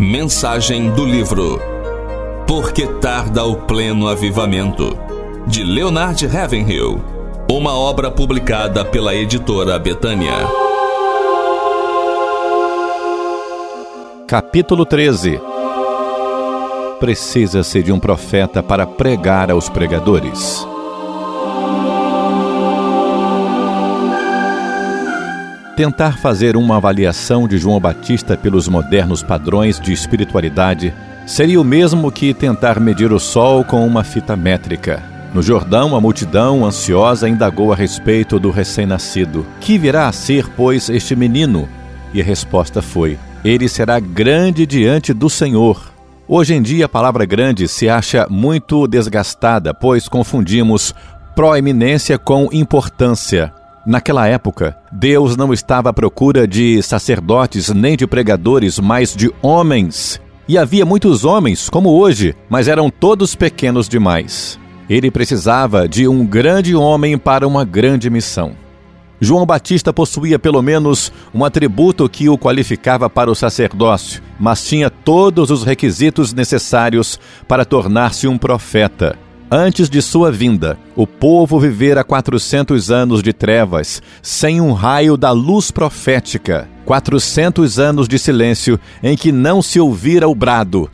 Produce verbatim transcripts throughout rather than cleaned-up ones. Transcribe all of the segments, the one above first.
Mensagem do livro Por que tarda o pleno avivamento? De Leonard Ravenhill, uma obra publicada pela editora Betânia. Capítulo treze. Precisa-se de um profeta para pregar aos pregadores. Tentar fazer uma avaliação de João Batista pelos modernos padrões de espiritualidade seria o mesmo que tentar medir o sol com uma fita métrica. No Jordão, a multidão ansiosa indagou a respeito do recém-nascido. Que virá a ser, pois, este menino? E a resposta foi: ele será grande diante do Senhor. Hoje em dia, a palavra grande se acha muito desgastada, pois confundimos proeminência com importância. Naquela época, Deus não estava à procura de sacerdotes nem de pregadores, mas de homens. E havia muitos homens, como hoje, mas eram todos pequenos demais. Ele precisava de um grande homem para uma grande missão. João Batista possuía pelo menos um atributo que o qualificava para o sacerdócio, mas tinha todos os requisitos necessários para tornar-se um profeta. Antes de sua vinda, o povo vivera quatrocentos anos de trevas, sem um raio da luz profética. quatrocentos anos de silêncio em que não se ouvira o brado: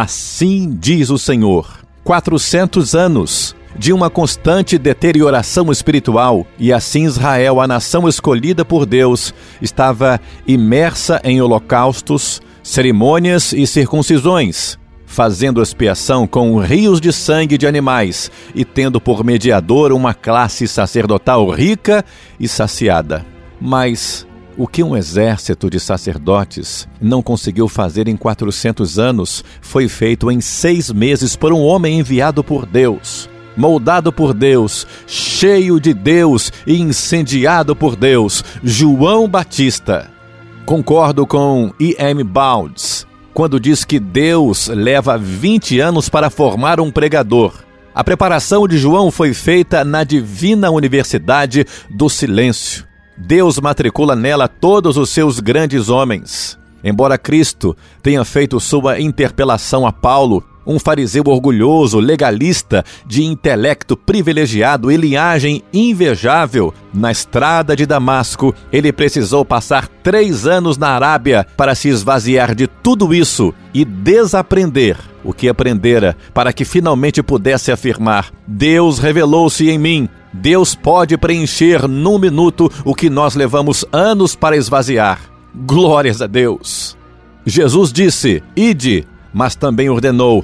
assim diz o Senhor. quatrocentos anos de uma constante deterioração espiritual, e assim Israel, a nação escolhida por Deus, estava imersa em holocaustos, cerimônias e circuncisões, fazendo expiação com rios de sangue de animais e tendo por mediador uma classe sacerdotal rica e saciada. Mas o que um exército de sacerdotes não conseguiu fazer em quatrocentos anos foi feito em seis meses por um homem enviado por Deus, moldado por Deus, cheio de Deus e incendiado por Deus, João Batista. Concordo com E M Bounds quando diz que Deus leva vinte anos para formar um pregador. A preparação de João foi feita na divina Universidade do Silêncio. Deus matricula nela todos os seus grandes homens. Embora Cristo tenha feito sua interpelação a Paulo, um fariseu orgulhoso, legalista, de intelecto privilegiado e linhagem invejável, na estrada de Damasco, ele precisou passar três anos na Arábia para se esvaziar de tudo isso e desaprender o que aprendera, para que finalmente pudesse afirmar: Deus revelou-se em mim. Deus pode preencher num minuto o que nós levamos anos para esvaziar. Glórias a Deus! Jesus disse: ide, mas também ordenou: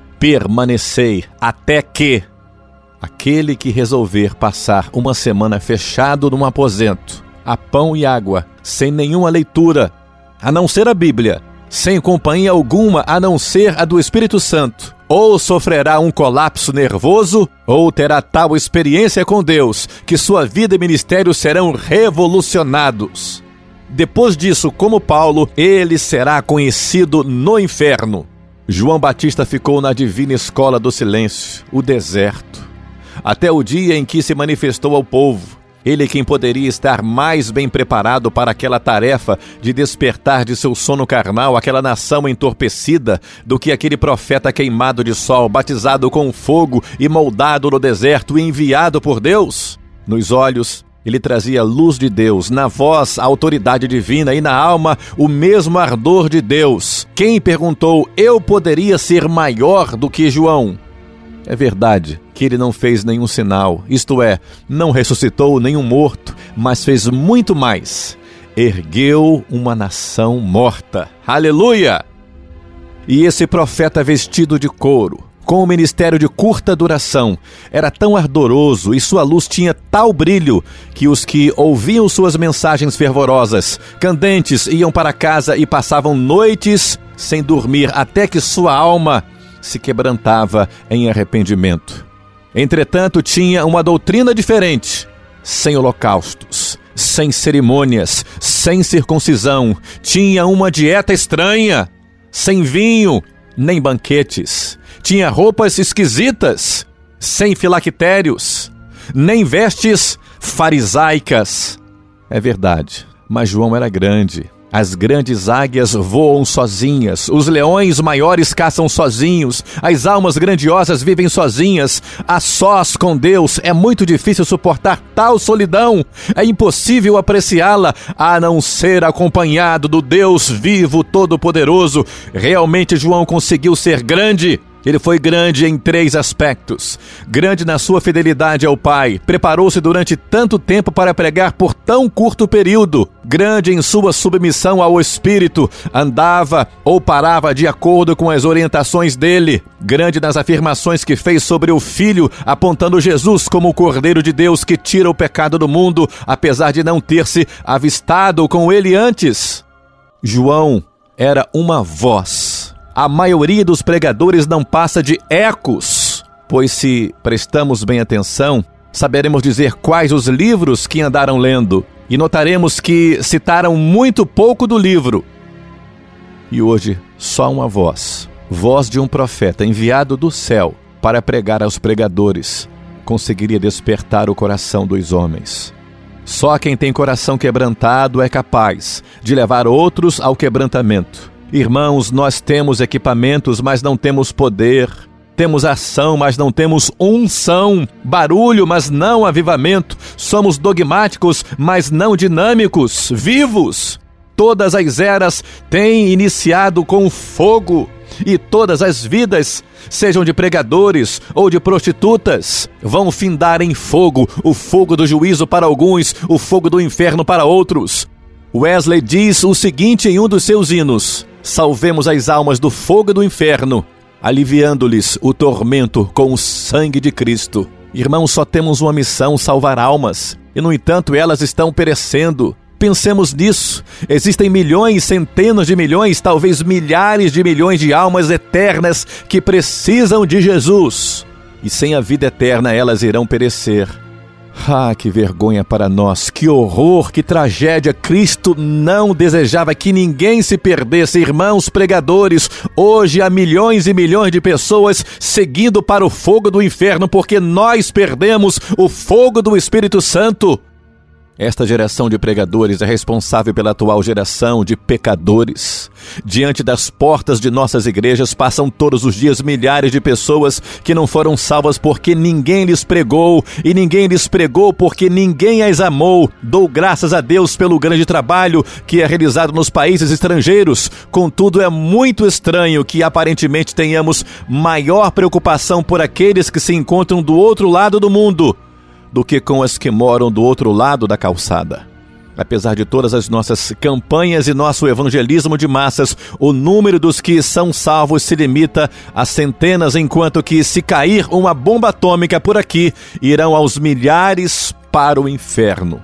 permanecei até que aquele que resolver passar uma semana fechado num aposento, a pão e água, sem nenhuma leitura, a não ser a Bíblia, sem companhia alguma a não ser a do Espírito Santo, ou sofrerá um colapso nervoso, ou terá tal experiência com Deus que sua vida e ministério serão revolucionados. Depois disso, como Paulo, ele será conhecido no inferno. João Batista ficou na divina escola do silêncio, o deserto, até o dia em que se manifestou ao povo. Ele quem poderia estar mais bem preparado para aquela tarefa de despertar de seu sono carnal aquela nação entorpecida do que aquele profeta queimado de sol, batizado com fogo e moldado no deserto e enviado por Deus? Nos olhos, ele trazia a luz de Deus, na voz a autoridade divina e na alma o mesmo ardor de Deus. Quem perguntou: eu poderia ser maior do que João? É verdade que ele não fez nenhum sinal, isto é, não ressuscitou nenhum morto, mas fez muito mais. Ergueu uma nação morta. Aleluia! E esse profeta vestido de couro, com um ministério de curta duração, era tão ardoroso e sua luz tinha tal brilho que os que ouviam suas mensagens fervorosas, candentes, iam para casa e passavam noites sem dormir até que sua alma se quebrantava em arrependimento. Entretanto, tinha uma doutrina diferente, sem holocaustos, sem cerimônias, sem circuncisão. Tinha uma dieta estranha, sem vinho, nem banquetes. Tinha roupas esquisitas, sem filactérios, nem vestes farisaicas. É verdade, mas João era grande, As grandes águias voam sozinhas, os leões maiores caçam sozinhos, as almas grandiosas vivem sozinhas. A sós com Deus é muito difícil suportar tal solidão. É impossível apreciá-la a não ser acompanhado do Deus vivo todo-poderoso. Realmente João conseguiu ser grande. Ele foi grande em três aspectos. Grande na sua fidelidade ao Pai. Preparou-se durante tanto tempo para pregar por tão curto período. Grande em sua submissão ao Espírito. Andava ou parava de acordo com as orientações dele. Grande nas afirmações que fez sobre o Filho, apontando Jesus como o Cordeiro de Deus que tira o pecado do mundo, apesar de não ter se avistado com ele antes. João era uma voz. A maioria dos pregadores não passa de ecos, pois se prestamos bem atenção, saberemos dizer quais os livros que andaram lendo, e notaremos que citaram muito pouco do livro. E hoje, só uma voz, voz de um profeta enviado do céu para pregar aos pregadores, conseguiria despertar o coração dos homens. Só quem tem coração quebrantado é capaz de levar outros ao quebrantamento. Irmãos, nós temos equipamentos, mas não temos poder. Temos ação, mas não temos unção. Barulho, mas não avivamento. Somos dogmáticos, mas não dinâmicos, vivos. Todas as eras têm iniciado com fogo. E todas as vidas, sejam de pregadores ou de prostitutas, vão findar em fogo. O fogo do juízo para alguns, o fogo do inferno para outros. Wesley diz o seguinte em um dos seus hinos: salvemos as almas do fogo do inferno, aliviando-lhes o tormento com o sangue de Cristo. Irmãos, só temos uma missão: salvar almas. E, no entanto, elas estão perecendo. Pensemos nisso. Existem milhões, centenas de milhões, talvez milhares de milhões de almas eternas que precisam de Jesus. E sem a vida eterna elas irão perecer. Ah, que vergonha para nós, que horror, que tragédia. Cristo não desejava que ninguém se perdesse. Irmãos pregadores, hoje há milhões e milhões de pessoas seguindo para o fogo do inferno porque nós perdemos o fogo do Espírito Santo. Esta geração de pregadores é responsável pela atual geração de pecadores. Diante das portas de nossas igrejas passam todos os dias milhares de pessoas que não foram salvas porque ninguém lhes pregou, e ninguém lhes pregou porque ninguém as amou. Dou graças a Deus pelo grande trabalho que é realizado nos países estrangeiros. Contudo, é muito estranho que aparentemente tenhamos maior preocupação por aqueles que se encontram do outro lado do mundo do que com as que moram do outro lado da calçada. Apesar de todas as nossas campanhas e nosso evangelismo de massas, o número dos que são salvos se limita a centenas, enquanto que, se cair uma bomba atômica por aqui, irão aos milhares para o inferno.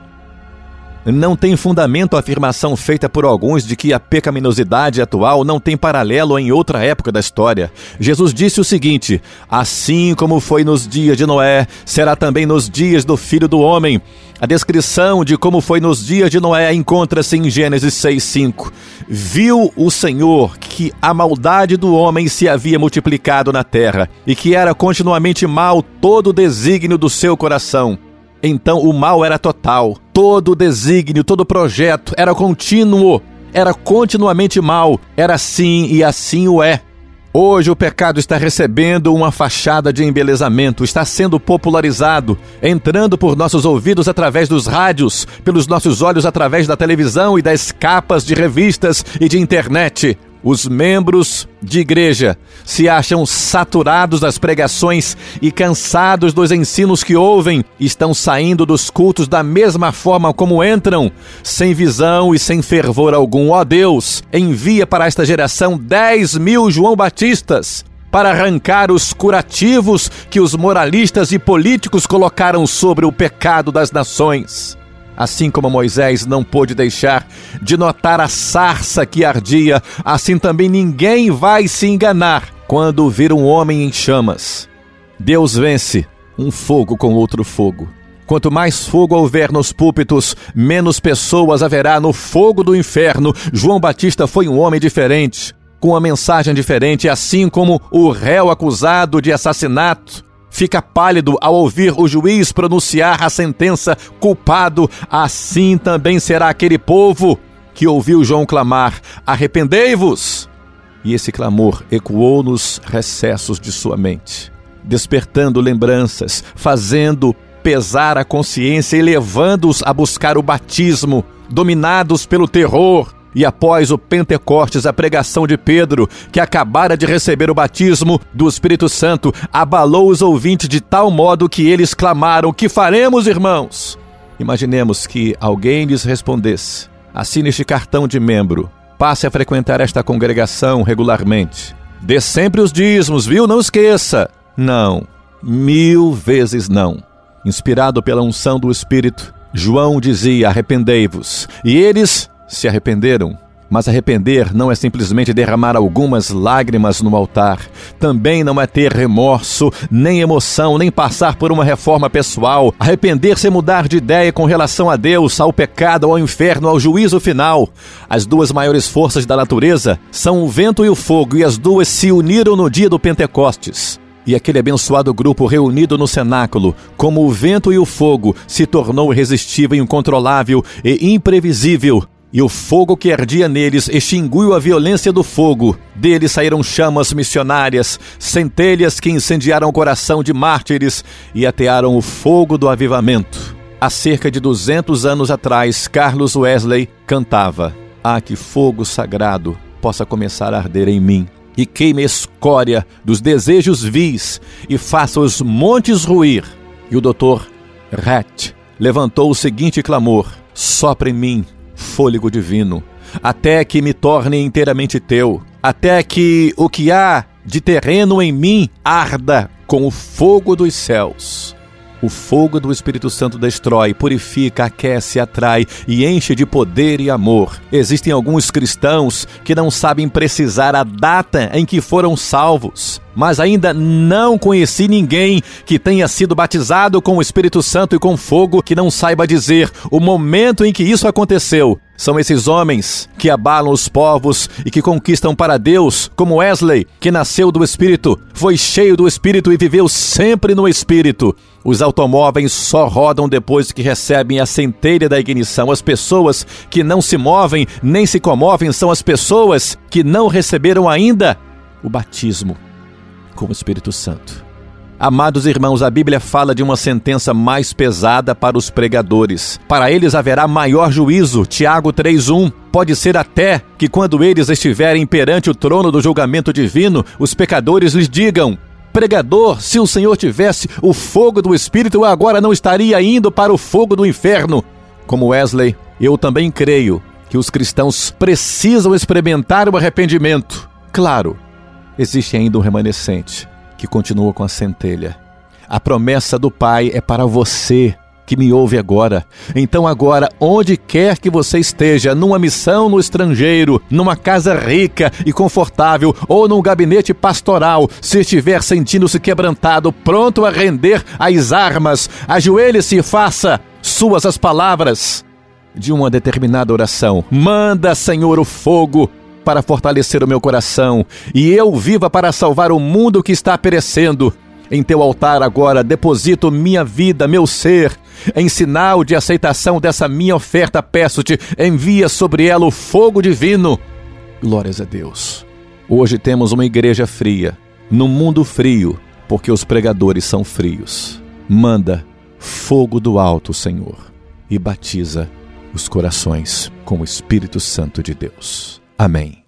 Não tem fundamento a afirmação feita por alguns de que a pecaminosidade atual não tem paralelo em outra época da história. Jesus disse o seguinte: assim como foi nos dias de Noé, será também nos dias do Filho do Homem. A descrição de como foi nos dias de Noé encontra-se em Gênesis seis, cinco. Viu o Senhor que a maldade do homem se havia multiplicado na terra, e que era continuamente mau todo o desígnio do seu coração. Então o mal era total, todo o desígnio, todo o projeto era contínuo, era continuamente mal, era assim e assim o é. Hoje o pecado está recebendo uma fachada de embelezamento, está sendo popularizado, entrando por nossos ouvidos através dos rádios, pelos nossos olhos através da televisão e das capas de revistas e de internet. Os membros de igreja se acham saturados das pregações e cansados dos ensinos que ouvem, estão saindo dos cultos da mesma forma como entram, sem visão e sem fervor algum. Ó Deus, envia para esta geração dez mil João Batistas para arrancar os curativos que os moralistas e políticos colocaram sobre o pecado das nações. Assim como Moisés não pôde deixar de notar a sarça que ardia, assim também ninguém vai se enganar quando vir um homem em chamas. Deus vence um fogo com outro fogo. Quanto mais fogo houver nos púlpitos, menos pessoas haverá no fogo do inferno. João Batista foi um homem diferente, com uma mensagem diferente, assim como o réu acusado de assassinato fica pálido ao ouvir o juiz pronunciar a sentença culpado, assim também será aquele povo que ouviu João clamar: arrependei-vos! E esse clamor ecoou nos recessos de sua mente, despertando lembranças, fazendo pesar a consciência e levando-os a buscar o batismo, dominados pelo terror. E após o Pentecostes, a pregação de Pedro, que acabara de receber o batismo do Espírito Santo, abalou os ouvintes de tal modo que eles clamaram: que faremos, irmãos? Imaginemos que alguém lhes respondesse: assine este cartão de membro, passe a frequentar esta congregação regularmente, dê sempre os dízimos, viu? Não esqueça. Não, mil vezes não. Inspirado pela unção do Espírito, João dizia: arrependei-vos. E eles se arrependeram. Mas arrepender não é simplesmente derramar algumas lágrimas no altar. Também não é ter remorso, nem emoção, nem passar por uma reforma pessoal. Arrepender-se é mudar de ideia com relação a Deus, ao pecado, ao inferno, ao juízo final. As duas maiores forças da natureza são o vento e o fogo, e as duas se uniram no dia do Pentecostes. E aquele abençoado grupo reunido no cenáculo, como o vento e o fogo, se tornou irresistível, incontrolável e imprevisível. E o fogo que ardia neles extinguiu a violência do fogo. Deles saíram chamas missionárias, centelhas que incendiaram o coração de mártires e atearam o fogo do avivamento. Há cerca de duzentos anos atrás, Carlos Wesley cantava: ah, que fogo sagrado possa começar a arder em mim, e queime a escória dos desejos vis e faça os montes ruir. E o doutor Rat levantou o seguinte clamor: sopra em mim fôlego divino, até que me torne inteiramente teu, até que o que há de terreno em mim arda com o fogo dos céus. O fogo do Espírito Santo destrói, purifica, aquece, atrai e enche de poder e amor. Existem alguns cristãos que não sabem precisar a data em que foram salvos, mas ainda não conheci ninguém que tenha sido batizado com o Espírito Santo e com fogo que não saiba dizer o momento em que isso aconteceu. São esses homens que abalam os povos e que conquistam para Deus, como Wesley, que nasceu do Espírito, foi cheio do Espírito e viveu sempre no Espírito. Os automóveis só rodam depois que recebem a centelha da ignição. As pessoas que não se movem nem se comovem são as pessoas que não receberam ainda o batismo com o Espírito Santo. Amados irmãos, a Bíblia fala de uma sentença mais pesada para os pregadores. Para eles haverá maior juízo. Tiago três um. Pode ser até que quando eles estiverem perante o trono do julgamento divino, os pecadores lhes digam: pregador, se o Senhor tivesse o fogo do Espírito, eu agora não estaria indo para o fogo do inferno. Como Wesley, eu também creio que os cristãos precisam experimentar o arrependimento. Claro, existe ainda um remanescente que continua com a centelha. A promessa do Pai é para você que me ouve agora. Então agora, onde quer que você esteja, numa missão no estrangeiro, numa casa rica e confortável ou num gabinete pastoral, se estiver sentindo-se quebrantado, pronto a render as armas, ajoelhe-se e faça suas as palavras de uma determinada oração. Manda, Senhor, o fogo para fortalecer o meu coração, e eu viva para salvar o mundo que está perecendo. Em teu altar agora deposito minha vida, meu ser. Em sinal de aceitação dessa minha oferta, peço-te, envia sobre ela o fogo divino. Glórias a Deus. Hoje temos uma igreja fria, num mundo frio, porque os pregadores são frios. Manda fogo do alto, Senhor, e batiza os corações com o Espírito Santo de Deus. Amém.